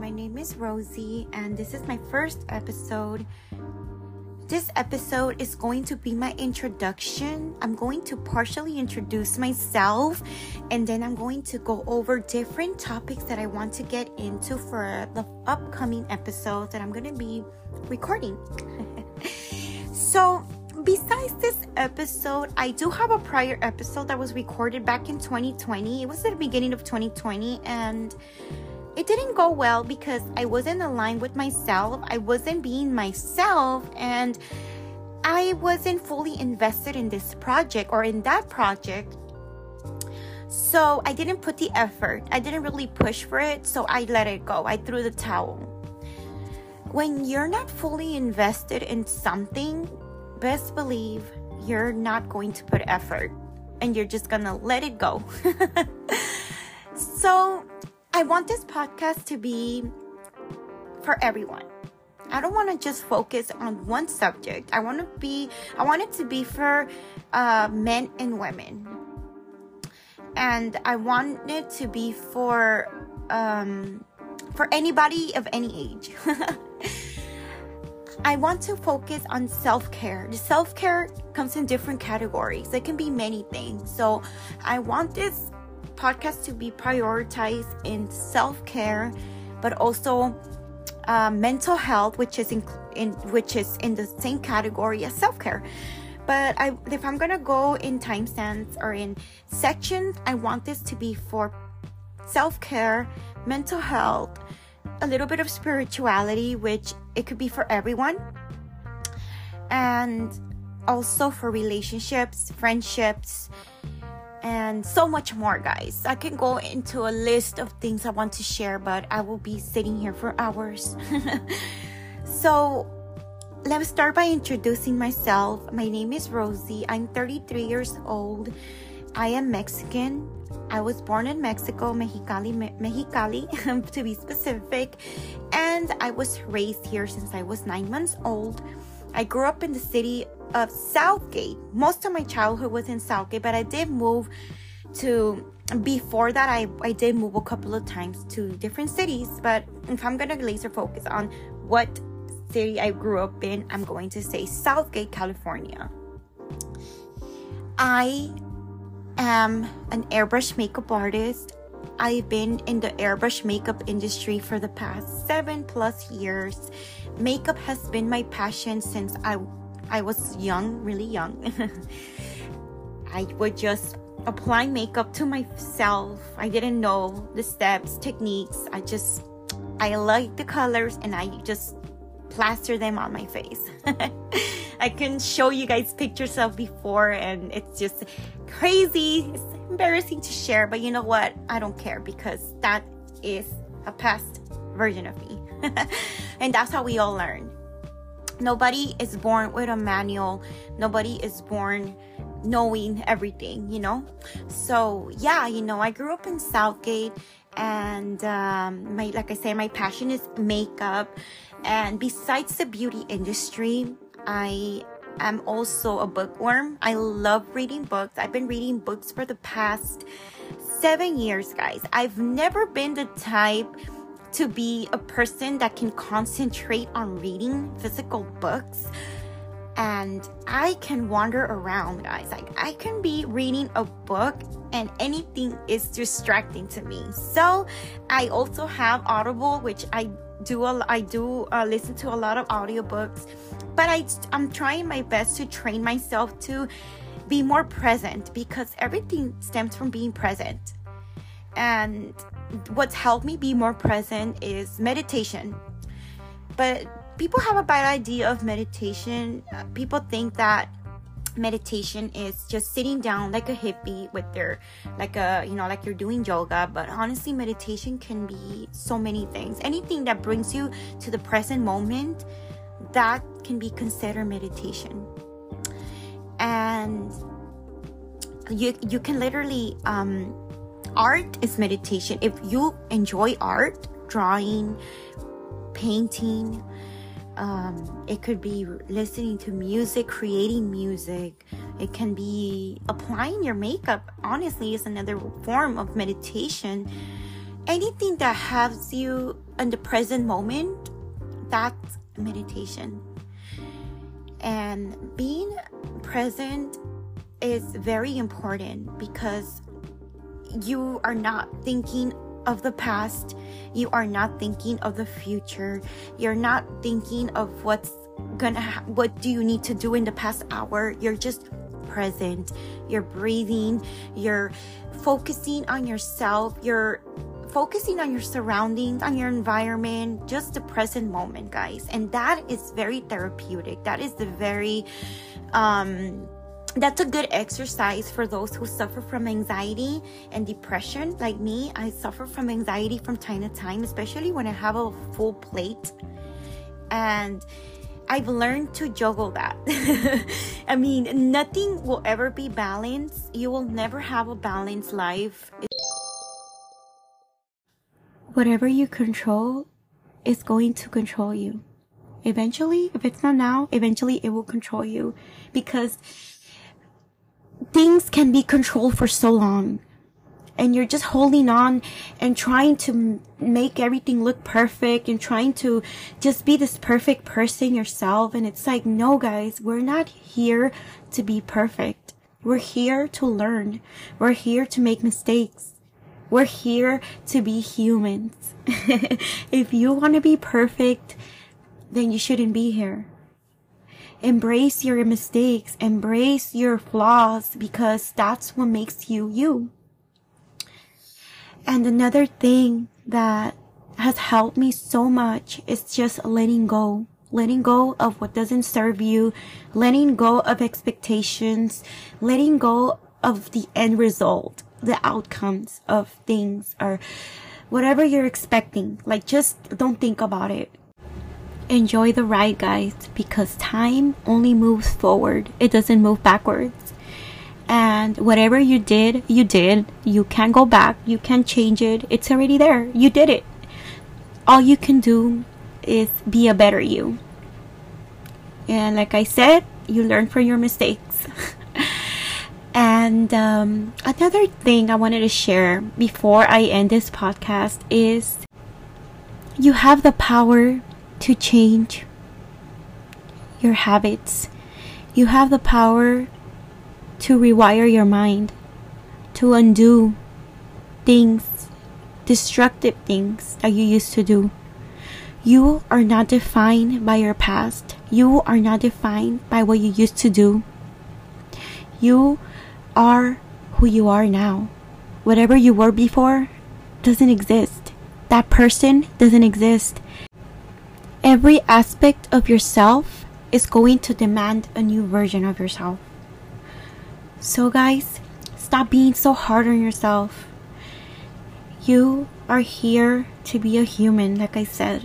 My name is Rosie, and this is my first episode. This episode is going to be my introduction. I'm going to partially introduce myself, and then I'm going to go over different topics that I want to get into for the upcoming episodes that I'm going to be recording. So, besides this episode, I do have a prior episode that was recorded back in 2020. It was at the beginning of 2020, and it didn't go well because I wasn't aligned with myself. I wasn't being myself, and I wasn't fully invested in this project or in that project. So I didn't put the effort. I didn't really push for it, so I let it go. I threw the towel. When you're not fully invested in something, best believe you're not going to put effort, and you're just gonna let it go. So I want this podcast to be for everyone. I don't want to just focus on one subject. I want it to be for men and women. And I want it to be for anybody of any age. I want to focus on self-care. The self-care comes in different categories. It can be many things. So I want this podcast to be prioritized in self-care, but also mental health, which is in the same category as self-care. But if I'm gonna go in timestamps or in sections, I want this to be for self-care, mental health, a little bit of spirituality, which it could be for everyone, and also for relationships, friendships, and so much more, guys. I can go into a list of things I want to share, but I will be sitting here for hours. So let's start by introducing myself. My name is Rosie. I'm 33 years old. I am Mexican. I was born in Mexico, Mexicali, to be specific. And I was raised here since I was 9 months old. I grew up in the city of Southgate. Most of my childhood was in Southgate, but I did move before that, I did move a couple of times to different cities. But if I'm going to laser focus on what city I grew up in, I'm going to say Southgate, California. I am an airbrush makeup artist. I've been in the airbrush makeup industry for the past 7+ years. Makeup has been my passion since I was young, really young. I would just apply makeup to myself. I didn't know the steps, techniques. I like the colors, and I just plaster them on my face. I can show you guys pictures of before, and it's just crazy. It's embarrassing to share, but you know what? I don't care, because that is a past version of me. And that's how we all learn. Nobody is born with a manual. Nobody is born knowing everything, So yeah, I grew up in Southgate, and like I say, my passion is makeup. And besides the beauty industry, I am also a bookworm. I love reading books. I've been reading books for the past 7 years, guys. I've never been the type to be a person that can concentrate on reading physical books, and I can wander around, guys. Like, I can be reading a book and anything is distracting to me. So I also have Audible, which I do listen to a lot of audiobooks, but I'm trying my best to train myself to be more present, because everything stems from being present. And what's helped me be more present is meditation. But people have a bad idea of meditation. People think that meditation is just sitting down like a hippie with their, like you're doing yoga. But honestly, meditation can be so many things. Anything that brings you to the present moment, that can be considered meditation. And you can literally, art is meditation. If you enjoy art, drawing, painting, it could be listening to music, creating music. It can be applying your makeup. Honestly, is another form of meditation. Anything that has you in the present moment, that's meditation. And being present is very important because you are not thinking of the past. You are not thinking of the future. You're not thinking of what do you need to do in the past hour. You're just present. You're breathing. You're focusing on yourself. You're focusing on your surroundings, on your environment, just the present moment, guys. And that is very therapeutic. That is that's a good exercise for those who suffer from anxiety and depression. Like me, I suffer from anxiety from time to time, especially when I have a full plate. And I've learned to juggle that. I mean, nothing will ever be balanced. You will never have a balanced life. Whatever you control is going to control you. Eventually, if it's not now, eventually it will control you, because things can be controlled for so long and you're just holding on and trying to make everything look perfect and trying to just be this perfect person yourself. And it's like, no, guys, we're not here to be perfect. We're here to learn. We're here to make mistakes. We're here to be humans. If you want to be perfect, then you shouldn't be here. Embrace your mistakes, embrace your flaws, because that's what makes you you. And another thing that has helped me so much is just letting go of what doesn't serve you, letting go of expectations, letting go of the end result, the outcomes of things or whatever you're expecting. Like, just don't think about it. Enjoy the ride, guys, because time only moves forward. It doesn't move backwards. And whatever you did, you did. You can't go back. You can't change it. It's already there. You did it. All you can do is be a better you. And like I said, you learn from your mistakes. And another thing I wanted to share before I end this podcast is you have the power to change your habits. You have the power to rewire your mind, to undo things, destructive things that you used to do. You are not defined by your past. You are not defined by what you used to do. You are who you are now. Whatever you were before doesn't exist. That person doesn't exist. Every aspect of yourself is going to demand a new version of yourself. So guys, stop being so hard on yourself. You are here to be a human, like I said.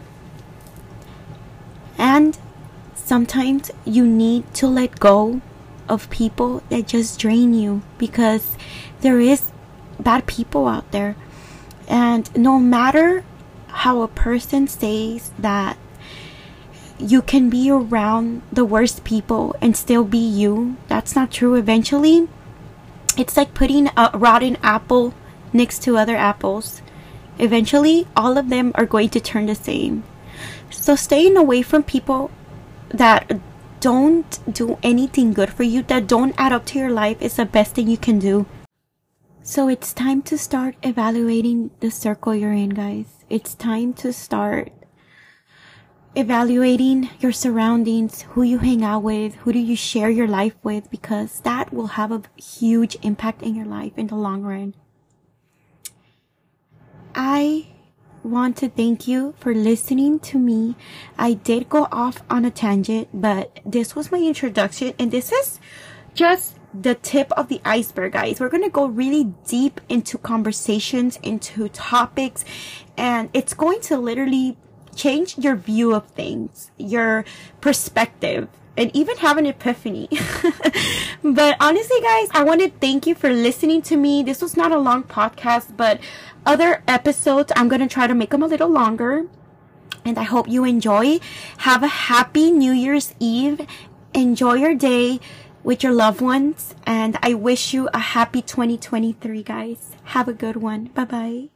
And sometimes you need to let go of people that just drain you, because there is bad people out there. And no matter how a person says that you can be around the worst people and still be you, that's not true. Eventually, it's like putting a rotten apple next to other apples. Eventually, all of them are going to turn the same. So staying away from people that don't do anything good for you, that don't add up to your life, is the best thing you can do. So it's time to start evaluating the circle you're in, guys. It's time to start evaluating your surroundings, who you hang out with, who do you share your life with, because that will have a huge impact in your life in the long run. I want to thank you for listening to me. I did go off on a tangent, but this was my introduction, and this is just the tip of the iceberg, guys. We're gonna go really deep into conversations, into topics, and it's going to literally change your view of things, your perspective, and even have an epiphany. But honestly, guys, I want to thank you for listening to me. This was not a long podcast, but other episodes, I'm gonna try to make them a little longer, and I hope you enjoy. Have a happy New Year's Eve. Enjoy your day with your loved ones, and I wish you a happy 2023, guys. Have a good one. Bye bye.